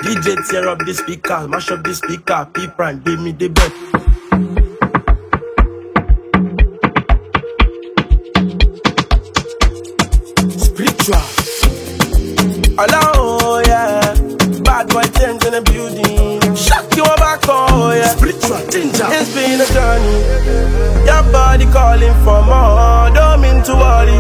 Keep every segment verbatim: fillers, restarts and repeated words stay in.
D J tear up the speaker, mash up the speaker, P-Prime, give me the bet. Spiritual. Hello, yeah. Bad boy things in the building. Shock you back, oh yeah. Spiritual danger. It's been a journey. Your body calling for more. Don't mean to worry.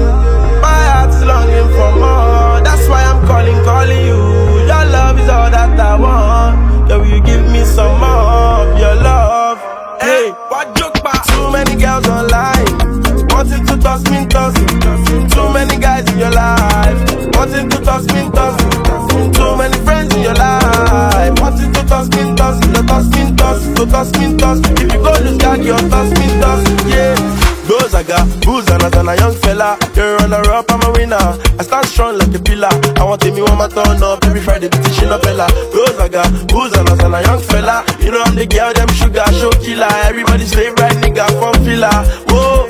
My heart's longing for more. That's why I'm calling, calling you. Your love is all that I want. Yeah, will you give me some more of your love? Hey, what joke back? Too many girls online wanting to toss me, toss me. Too many guys in your life wanting to toss me, toss me. Too many friends in your life wanting to toss me, toss me. Toss me, toss to toss me, toss. If you go lose God, you're toss me, toss. Yeah. Those I got, booze and as a young fella. You're a runner-up, I'm a winner. I stand strong like a pillar. I want to me one my turn up every Friday, petition a fella. Those I got, booze and as a young fella. You know I'm the girl, them sugar, show killer. Everybody's favorite nigga from filler. Whoa.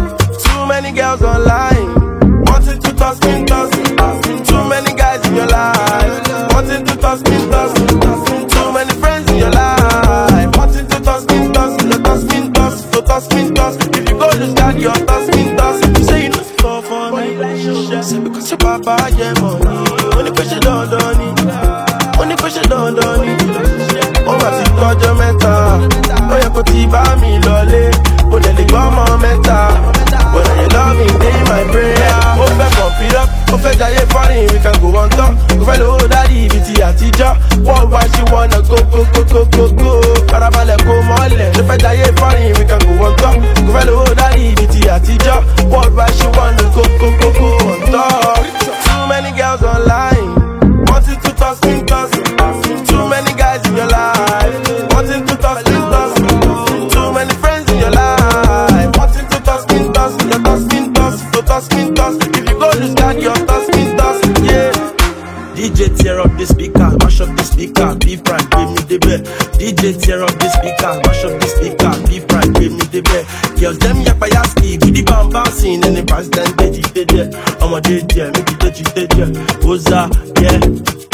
Too many girls online wanting to toss me, toss me. Too many guys in your life wanting to toss me, toss me. Too many friends in your life wanting to toss me, toss me. Toss me, toss, to toss me, toss. If you go lose God, you're toss me, toss. You say you know fall for me, say because your papa get money. Only question don't don't need, only question don't don't need. Oh my God, touch your mental. Oh you put it by me, lolly. Oh then they go my mental. When I love me, they my prayer. Oh, fẹ́ pump it up, oh, fẹ́ jaye foreign, we can go on top. Go fẹ́ lo daddy, ibi tí àtijọ́. One why she wanna go, go, go, go, go, go. Farabalẹ̀ kó mọ́lẹ̀, ṣe fẹ́ jaye foreign, we can go on top. Go fẹ́ lo daddy, ibi tí àtijọ́. One why she wanna go, go, go, go on top. Too many girls online wanting to toss me, toss me. Too many guys in your life wanting to toss me, toss me. Too many friends in your life wanting to toss me, toss me. You toss me, toss, to toss me, toss. If you go lose God, you toss me, toss. Yeah. D J tear up the speaker, mash up the speaker, P-Prime, give me the bet. D J tear up the speaker, mash up the speaker, P-Prime, give me the bet. Girls them yapayaski, with the bam bouncing and the president, they did it. I'm a D J, make it touch it, Oza, yeah.